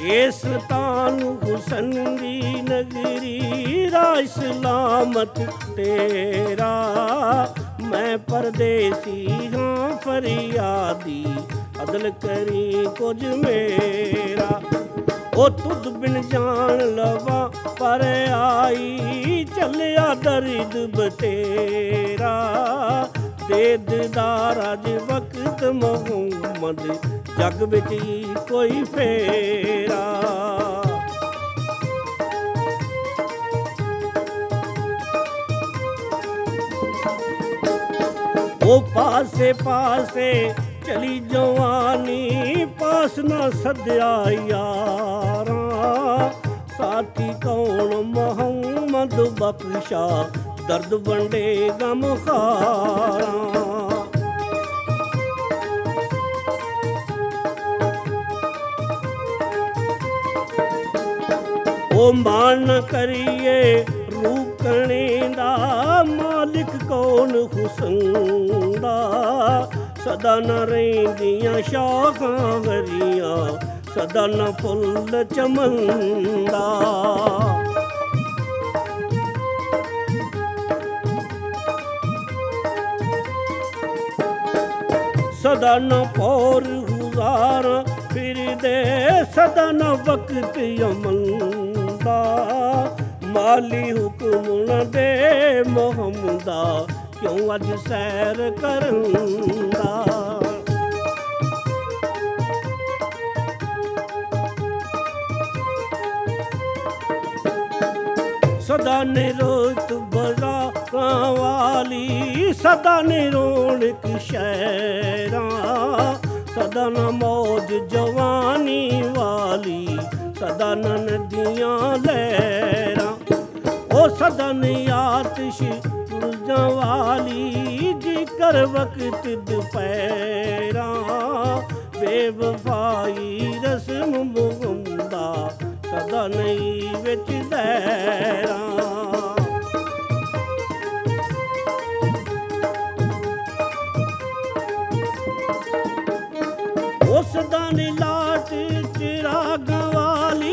ਇਹ ਸੁਲਤਾਨ ਹੁਸਨ ਦੀ ਨਗਰੀ ਰਾਜ ਸਲਾਮਤ ਤੇਰਾ। ਮੈਂ ਪਰਦੇਸੀ ਹਾਂ ਫਰਿਆਦੀ ਅਦਲ ਕਰੀ ਕੁਝ ਮੇਰਾ। ਉਹ ਤੁਧ ਬਿਨ ਜਾਣ ਲਵਾਂ ਪਰ ਆਈ ਚੱਲਿਆ ਦਰਦ ਬਤੇਰਾ। ਦੇ ਦਿਦਾਰ ਅੱਜ ਵਕਤ ਮੁਹੰਮਦ ਜੱਗ ਵਿੱਚ ਹੀ ਕੋਈ ਫੇਰਾ। ਉਹ ਪਾਸੇ ਪਾਸੇ ਚਲੀ ਜਵਾਨੀ ਪਾਸ ਨਾ ਸੱਦਿਆ ਯਾਰਾਂ। ਸਾਥੀ ਕੌਣ ਮੁਹੰਮਦ ਬਖਸ਼ਾ ਦਰਦ ਵੰਡੇ ਗਮ ਖਾਰਾਂ। ਉਹ ਮਾਣ ਨਾ ਕਰੀਏ ਰੂਕਣੇ ਦਾ ਮਾਲਿਕ ਕੌਣ ਹੁਸਨ ਦਾ। ਸਦਾ ਨਾ ਰਹਿੰਦੀਆਂ ਸ਼ਾਖਾਂ ਹਰੀਆਂ ਸਦਾ ਨਾ ਫੁੱਲ ਚਮਨ ਦਾ। ਸਦਾ ਨਾ ਪੌਰ ਗੁਜ਼ਾਰਾਂ ਫਿਰਦੇ ਸਦਾ ਨਾ ਵਕਤ ਅਮਨ ਦਾ। ਮਾਲੀ ਹੁਕਮ ਨਾ ਦੇ ਮੁਹੰਮਦਾ ਕਿਉਂ ਅੱਜ ਸੈਰ ਕਰਨ ਦਾ। ਸਦਾ ਨਿਰੋਤ ਬਜ਼ਾਰਾਂ ਵਾਲੀ ਸਦਾ ਨਿਰੌਣਕ ਸ਼ਹਿਰਾਂ। ਸਦਾ ਨਾ ਮੌਜ ਜਵਾਨੀ ਵਾਲੀ ਸਦਾ ਨਾ ਨਦੀਆਂ ਲਹਿਰਾਂ। ਉਹ ਸਦਾ ਨੀ ਆਤਿਸ਼ ਪੁਰਜਾਂ ਵਾਲੀ ਜਿਕਰ ਵਕਤ ਦੁਪਹਿਰਾਂ। ਬੇਵਫਾਈ ਰਸਮ ਮੁਹੰਮਦਾ ਸਦਾ ਨਹੀਂ ਵਿੱਚ ਦਹਿਰਾਂ। ਉਹ ਸਦਾ ਨੀ ਲਾਟ ਚਿਰਾਗਾਂ ਵਾਲੀ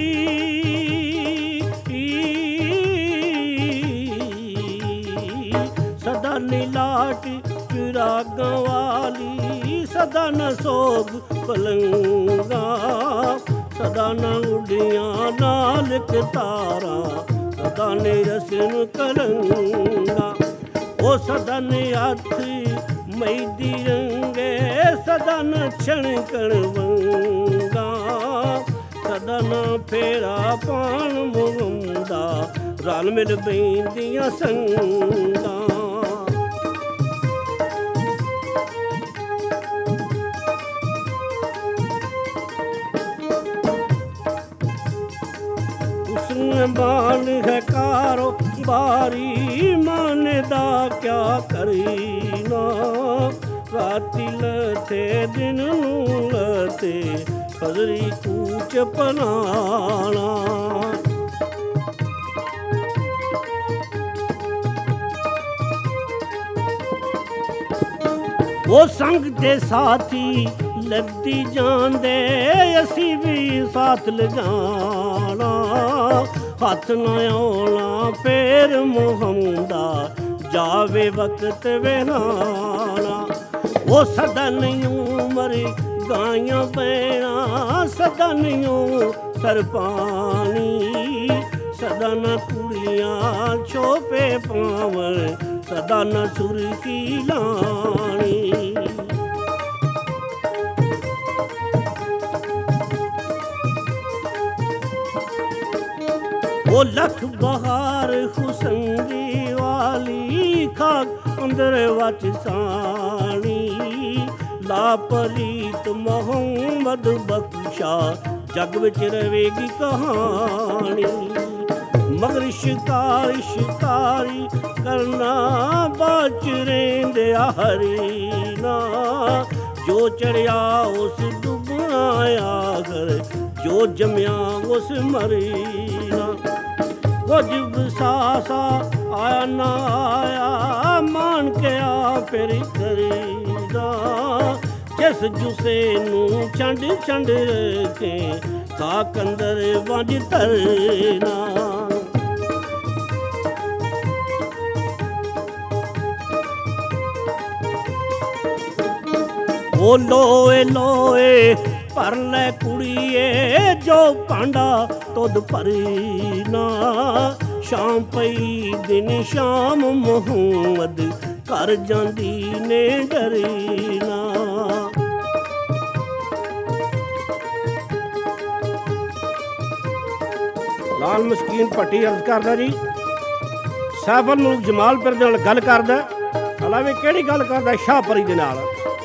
ਸਦਾ ਨੀ ਲਾਟ ਚਿਰਾਗਾਂ ਵਾਲੀ ਸਦਾ ਨਾ ਸੋਗ ਪਲੰਗਾਂ। ਸਦਾ ਨਾ ਉੱਡੀਆਂ ਨਾਲ ਤਾਰਾਂ ਸਦਾ ਨੇ ਰਸਮ ਕਲੰਗਾ। ਉਹ ਸਦਾ ਨੇ ਹੱਥ ਮੈਦੀ ਰੰਗੇ ਸਦਾ ਨਾ ਛਣਕਣ ਵੰਗਾ। ਸਦਾ ਨਾ ਫੇਰਾ ਪਾਣ ਮੁਹੰਮਦਾ ਰਲ ਮਿਲ ਬੈਂਦੀਆਂ ਸੰਗਾਂ। ਮਾਨ ਹੈ ਕਾਰੋਬਾਰੀ ਮਾਨ ਦਾ ਕਿਆ ਕਰੀਨਾ। ਰਾਤੀ ਲਥੇ ਦਿਨ ਨੂੰ ਲਥੇ ਖਜ਼ਰੀ ਕੂਚ ਪਨਾਣਾ। ਉਹ ਸੰਗ ਦੇ ਸਾਥੀ ਲੱਦੀ ਜਾਂਦੇ ਅਸੀਂ ਵੀ ਸਾਥ ਲਿਜਾਣਾ। ਹੱਥ ਨਾ ਆਉਣਾ ਫੇਰ ਮੁਹੰਮਦਾ ਜਾਵੇ ਵਕਤ ਵੇਲਾਣਾ। ਉਹ ਸਦਾ ਨਹੀਂ ਉਮਰ ਗਾਈਆਂ ਪੈਣਾ ਸਦਾ ਨਹੀਂ ਸਰਪਾਣੀ। ਸਦਾ ਨਾ ਕੁੜੀਆਂ ਛੋਪੇ ਪਾਵਣ ਸਦਾ ਨਾ ਸੁਰਖੀ ਲਾਣੀ। ਉਹ ਲੱਖ ਬਹਾਰ ਹੁਸਨ ਦੀ ਵਾਲੀ ਖਾਕ ਅੰਦਰ ਵਚ ਸਾਣੀ। ਲਾਪਰੀਤ ਮੁਹੰਮਦ ਬਖਸ਼ਾ ਜੱਗ ਵਿੱਚ ਰਵੇਗੀ ਕਹਾਣੀ। ਮਗਰ ਸ਼ਿਕਾਰੀ ਸ਼ਿਕਾਰੀ ਕਰਨਾ ਬਾਚ ਰਹਿੰਦਿਆ ਹਰੀ ਨਾ। ਜੋ ਚੜਿਆ ਉਸ ਡੁੱਬਣਾ ਆਖਰ ਜੋ ਜੰਮਿਆ ਉਸ ਮਰੀਨਾ। ਕੁਝ ਵਿਸਾਸਾ ਆਇਆ ਨਾ ਆਇਆ ਮਾਣ ਕੇ ਆ ਫਿਰ ਕਰੀਦਾ। ਜਿਸ ਜੁਸੇ ਨੂੰ ਛੰਡ ਛੰਡ ਕੇ ਖਾਕ ਅੰਦਰ ਵੰਜ ਧਰਨਾ। ਉਹ ਲੋਏ ਲੋਏ ਭਰ ਲੈ ਕੁੜੀਏ ਜੋ ਭਾਂਡਾ ਤੁਧ ਭਰੀ ਨਾ। ਸ਼ਾਮ ਪਈ ਦਿਨ ਸ਼ਾਮ ਮੁਹੰਮਦ ਘਰ ਜਾਂਦੀ ਨੇ ਡਰੀ ਨਾ। ਲਾਲ ਮਸਕੀਨ ਭੱਟੀ ਅਰਜ਼ ਕਰਦਾ ਜੀ, ਸੈਫੁਲ ਮੁਲਕ ਜਮਾਲਪੁਰ ਦੇ ਨਾਲ ਗੱਲ ਕਰਦਾ। ਹਲਾਵੇ ਕਿਹੜੀ ਗੱਲ ਕਰਦਾ? ਸ਼ਾਹਪਰੀ ਦੇ ਨਾਲ।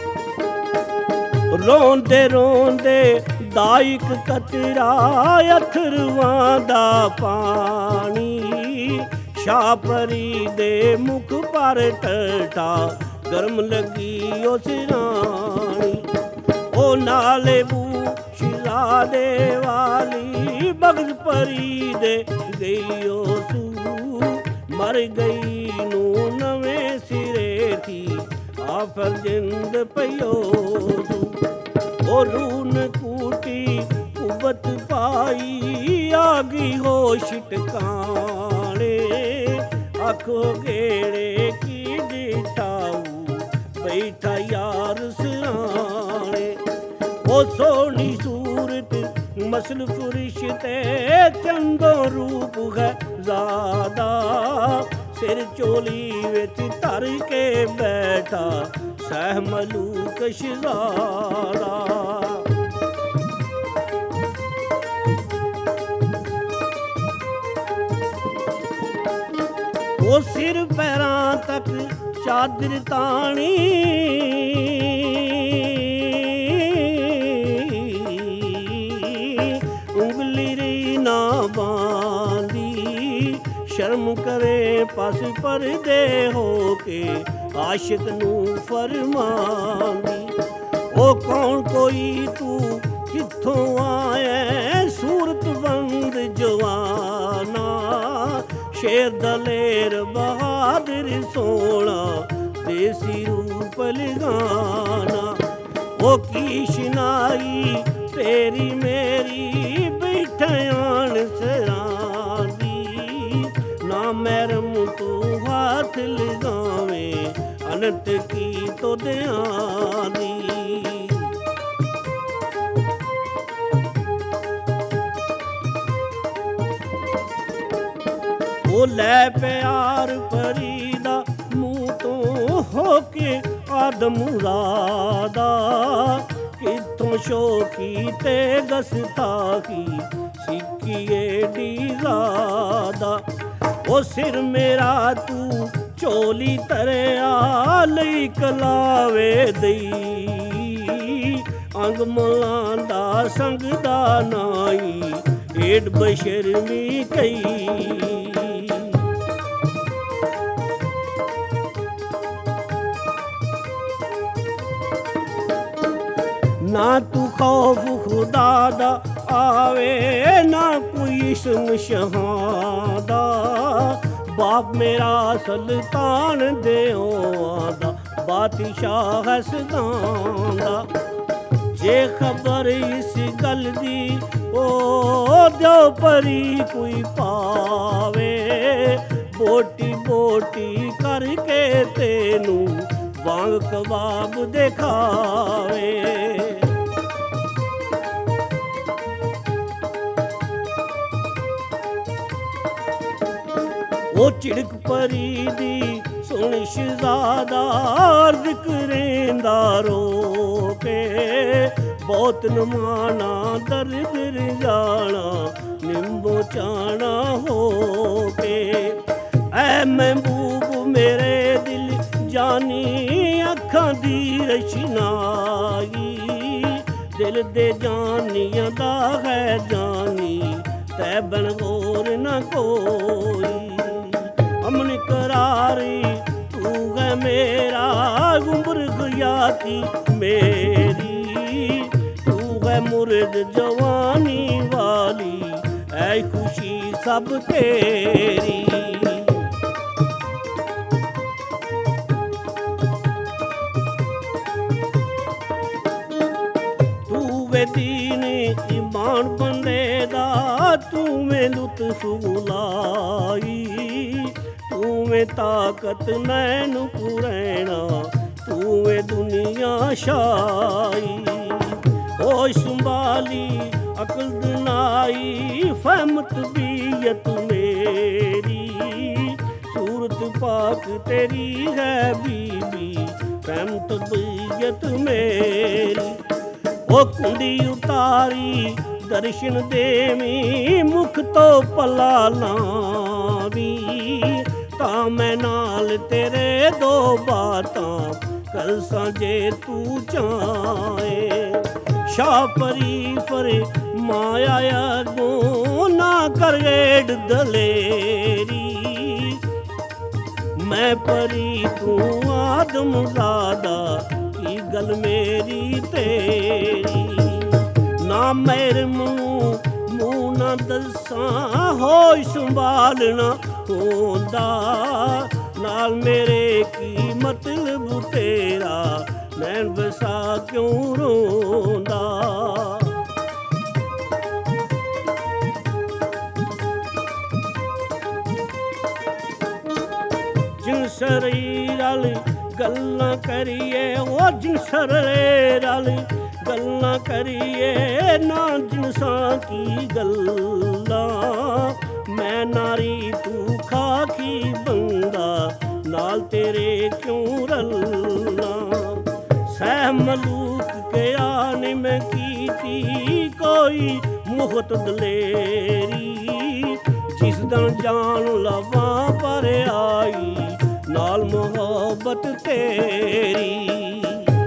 ਰੋਂਦੇ ਰੋਂਦੇ ਦਾ ਇੱਕ ਕਤਰਾ ਅਥਰੂਆਂ ਦਾ ਪਾਣੀ। ਸ਼ਾਹਪਰੀ ਦੇ ਮੁਖ ਪਰ ਟਟਾ ਗਰਮ ਲੱਗੀ ਉਸ ਰਾਣੀ। ਉਹ ਨਾਲੇ ਬੂ ਸ਼ਿਰਾਦੇ ਵਾਲੀ ਬਗਜ਼ ਪਰੀ ਦੇ ਗਈ ਸੂ। ਮਰ ਗਈ ਨੂੰ ਨਵੇਂ ਸਿਰੇ ਥੀ ਆਫਰ ਜਿੰਦ ਪਈਓ ਸੂ। ਉਹ ਰੂਨ ਕੂਟੀ ਕੁਬਤ ਪਾਈ ਆ ਗਈ ਹੋਸ਼ ਟਿਕਾਣੇ। ਆਖੋ ਗੇੜੇ ਕੀ ਦਿਟਾਊ ਬੈਠਾ ਯਾਰ ਸਿਰਾਣੇ। ਉਹ ਸੋਹਣੀ ਸੂਰਤ ਮਸਲ ਫੁਰਿਸ਼ ਤੇ ਚੰਦੋ ਰੂਪ ਹੈ ਜ਼ਾਦਾ। ਸਿਰ ਚੋਲੀ ਵਿੱਚ ਧਰ ਕੇ ਬੈਠਾ ਸਹਿ ਮਲੂਕ ਸ਼ਹਿਜ਼ਾਦਾ। ਉਹ ਸਿਰ ਪੈਰਾਂ ਤੱਕ ਚਾਦਰ ਤਾਣੀ। ਉਂਗਲੀ ਰੀ ਨਾ ਬਾਂਦੀ ਸ਼ਰਮ ਕਰੇ ਪਾਸ ਪਰਦੇ ਹੋ ਕੇ ਆਸ਼ਿਕ ਨੂੰ ਫਰਮਾਂਦੀ। ਉਹ ਕੌਣ ਕੋਈ ਤੂੰ ਕਿੱਥੋਂ ਆਇਆ ਸੂਰਤ ਬੰਦ ਜਵਾਨਾ। ਸ਼ੇਰ ਦਲੇਰ ਬਹਾਦਰ ਸੋਹਣਾ ਦੇਸੀ ਰੂਪ ਲਗਾਨਾ। ਉਹ ਕੀ ਸ਼ਨਾਈ ਤੇਰੀ ਮੇਰੀ ਬੈਠਿਆਣ ਸਰਾਂ ਦੀ। ਨਾ ਮਹਿਰਮ ਤੂੰ ਹੱਥ ਲਗਾਵੇਂ ਅਨੰਤ ਕੀ ਤੋਦਿਆਂ ਦੀ। ਉਹ ਲੈ ਪਿਆਰ ਪਰੀ ਦਾ ਮੂੰਹ ਤੋਂ ਹੋ ਕੇ ਆਦਮ ਮੁਰਾਦਾ। ਕਿੱਥੋਂ ਸ਼ੋਖੀ ਤੇ ਗਸਤਾਖੀ ਸਿੱਖੀਏ ਡੀ ਜ਼ਾਦਾ। ਉਹ ਸਿਰ ਮੇਰਾ ਤੂੰ ਝੋਲੀ ਤਰਿਆ ਲਈ ਕਲਾਵੇ ਦਈ। ਅੰਗ ਮੁਲਾਂ ਦਾ ਸੰਗ ਦਾ ਨਾਈ ਏਡ ਬਸ਼ਰਮੀ ਕਈ। ਨਾ ਤੂੰ ਖੌਫ ਖੁਦਾ ਦਾ ਆਵੇ ਨਾ ਕੋਈ ਇਸਮ ਸ਼ਹਾਦਾ। ਬਾਪ ਮੇਰਾ ਸੁਲਤਾਨ ਦਿਓਆਂ ਦਾ ਬਾਦਸ਼ਾਹ ਹਸਦਾਂ ਦਾ। ਜੇ ਖਬਰ ਇਸ ਗੱਲ ਦੀ ਉਹ ਦਿਓ ਪਰੀ ਕੋਈ ਪਾਵੇ। ਬੋਟੀ ਬੋਟੀ ਕਰਕੇ ਤੈਨੂੰ ਵਾਂਗ ਕਬਾਬ ਦਿਖਾਵੇ। ਉਹ ਝਿੜਕ ਪਰੀ ਦੀ ਸੁਣ ਸ਼ਹਿਜ਼ਾਦਾ ਅਰਜ਼ ਕਰੇਂਦਾ ਰੋ ਕੇ। ਬਹੁਤ ਨਮਾਣਾ ਦਰ ਦਰ ਜਾਣਾ ਨਿੰਬੋ ਚਾਣਾ ਹੋ ਕੇ। ਐ ਮਹਿਬੂਬ ਮੇਰੇ ਦਿਲ ਜਾਨੀ ਅੱਖਾਂ ਦੀ ਰਸ਼ਨਾਈ। ਦਿਲ ਦੇ ਜਾਨੀਆਂ ਦਾ ਹੈ ਜਾਨੀ ਤੈ ਬਨ ਹੋਰ ਨਾ ਕੋਈ। ਅਮਨ ਕਰਾਰੀ ਤੂੰ ਹੈ ਮੇਰਾ ਗੁੰਬਰ ਗੁਆਤੀ ਮੇਰੀ। ਤੂੰ ਹੈ ਮੁਰਦ ਜਵਾਨੀ ਵਾਲੀ ਐ ਖੁਸ਼ੀ ਸਭ ਤੇਰੀ। ਤੂੰ ਵੇ ਦੀਨ ਈਮਾਨ ਬੰਦੇ ਤੂਵੇਂ ਲੁਤਫ ਲਾਈ, ਤੂਵੇਂ ਤਾਕਤ ਨੈਣ ਪੁਰੈਣਾ, ਤੂਵੇਂ ਦੁਨੀਆ ਸ਼ਾਈ। ਹੋਸ਼ ਸੰਭਾਲੀ ਅਕਲ ਦਿਨਾਈ, ਫਹਿਮ ਤਬੀਅਤ ਮੇਰੀ, ਸੂਰਤ ਪਾਕ ਤੇਰੀ ਹੈ ਬੀਬੀ, ਫਹਿਮ ਤਬੀਅਤ ਮੇਰੀ। ਉਹ ਕੁੰਡੀ ਉਤਾਰੀ ਦਰਸ਼ਨ ਦੇਵੀਂ, ਮੁਖ ਤੋਂ ਪਲਾ ਲਾਵੀਂ, ਤਾਂ ਮੈਂ ਨਾਲ ਤੇਰੇ ਦੋ ਬਾਤਾਂ ਕਰਸਾਂ ਜੇ ਤੂੰ ਚਾਹੇ। ਸ਼ਾਹ ਪਰੀ ਫਰੇ ਮਾਇਆ ਅੱਗੋਂ ਨਾ ਕਰ ਏਡ ਦਲੇਰੀ, ਮੈਂ ਪਰੀ ਤੂੰ ਆਦਮਜ਼ਾਦਾ, ਕੀ ਗੱਲ ਮੇਰੀ ਤੇਰੀ। ਨਾ ਮੇਰੇ ਮੂੰਹ ਨਾ ਦੱਸਾਂ, ਹੋਸ਼ ਸੰਭਾਲਣਾ ਹੁੰਦਾ, ਨਾਲ ਮੇਰੇ ਕੀ ਮਤਲਬ ਤੇਰਾ, ਨੈਣ ਵਸਾ ਕਿਉਂ ਰੋਂਦਾ। ਜਿਨਸਰੀ ਰਲ ਗੱਲਾਂ ਕਰੀਏ, ਉਹ ਜਿਨਸਰੇ ਰਲ ਗੱਲਾਂ ਕਰੀਏ, ਨਾ ਜਿਨਸਾਂ ਕੀ ਗੱਲਾਂ, ਮੈਂ ਨਾਰੀ ਤੂੰ ਖਾਕੀ ਬੰਦਾ, ਨਾਲ ਤੇਰੇ ਕਿਉਂ ਰਲਣਾ। ਸਹਿ ਮਲੂਕ ਕਿਆ ਨੀ ਮੈਂ ਕੀਤੀ, ਕੋਈ ਮੁਹਤ ਦਲੇਰੀ, ਜਿਸ ਦਿਨ ਜਾਨ ਲਵਾਂ ਪਰ ਆਈ, ਨਾਲ ਮੁਹੱਬਤ ਤੇਰੀ।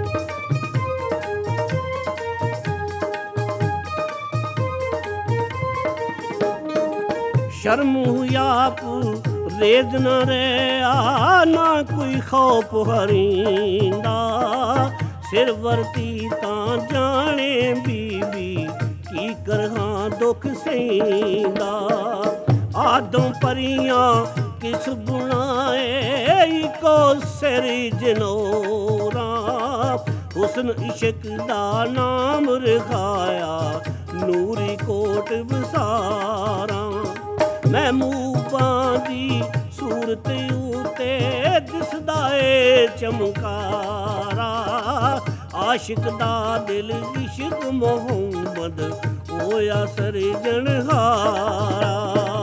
ਸ਼ਰਮ ਹੁਆਪ ਰੇਜ ਨ ਰਿਹਾ, ਨਾ ਕੋਈ ਖੌਫ ਹਰੀਂਦਾ, ਸਿਰ ਵਰਤੀ ਤਾਂ ਜਾਣੇ ਬੀਬੀ, ਕੀ ਕਰਾਂ ਦੁੱਖ ਸਹਿੰਦਾ। ਆਦਮ ਪਰੀਆਂ ਕਿਸ ਬਣਾਏ, ਇੱਕੋ ਸਿਰ ਜਨੋਰਾ, ਹੁਸਨ ਇਸ਼ਕ ਦਾ ਨਾਮ ਰਖਾਇਆ, ਨੂਰੀ ਕੋਟ ਬਸਾਰਾ। ਮਹਿਬੂਬਾਂ ਦੀ ਸੂਰਤ ਉਤੇ ਦਿਸਦਾ ਏ ਚਮਕਾਰਾ, ਆਸ਼ਿਕ ਦਾ ਦਿਲ ਇਸ਼ਕ ਮੁਹੰਮਦ ਹੋਇਆ ਸਿਰਜਣਹਾਰਾ।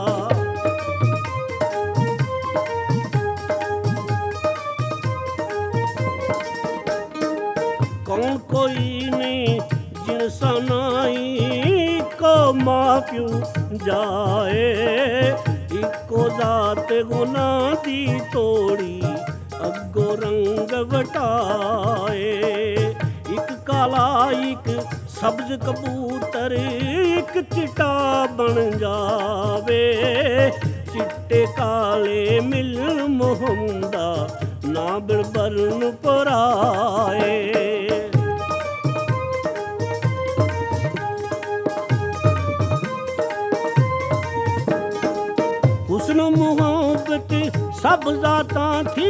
ਕੌਣ ਕੋਈ ਨਹੀਂ ਜਿਨਸਾ ਨਾਈ, ਕੋ ਮਾਂ ਪਿਓ ਜਾਏ, ਇੱਕੋ ਜ਼ਾਤ ਗੁਨਾਹ ਦੀ ਤੋੜੀ, ਅੱਗੋਂ ਰੰਗ ਵਟਾਏ। ਇੱਕ ਕਾਲਾ ਇੱਕ ਸਬਜ਼ ਕਬੂਤਰ, ਇੱਕ ਚਿੱਟਾ ਬਣ ਜਾਵੇ, ਚਿੱਟੇ ਕਾਲੇ ਮਿਲਣ ਮੁਹੰਮਦਾ, ਨਾ ਬਿਰਬਰਨ ਪਰਾਏ। ਹੁਸਨ ਮੁਹੱਬਤ ਸਭ ਜ਼ਾਤਾਂ ਥੀ,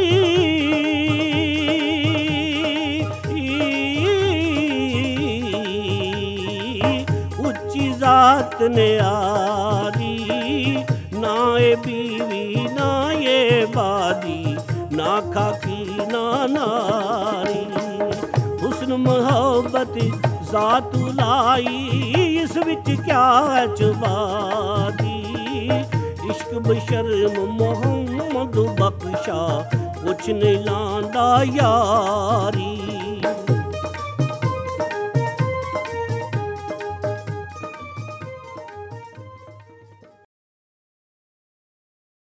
ਉੱਚੀ ਜ਼ਾਤ ਨਿਆਰੀ, ਨਾ ਏ ਬੀਵੀ ਨਾ ਏ ਬਾਦੀ, ਨਾ ਖਾਕੀ ਨਾ ਨਾਰੀ। ਹੁਸਨ ਮੁਹੱਬਤ ਜ਼ਾਤ ਲਾਈ, ਇਸ ਵਿੱਚ ਕਿਆ ਹੈ ਚੁਬਾਦੀ, ਇਸ਼ਕ ਬਸ਼ਰਮ ਮੁਹੰਮਦ ਬਖਸ਼ਾ, ਕੁਛ ਨਹੀਂ ਲਾਂਦਾ ਯਾਰੀ।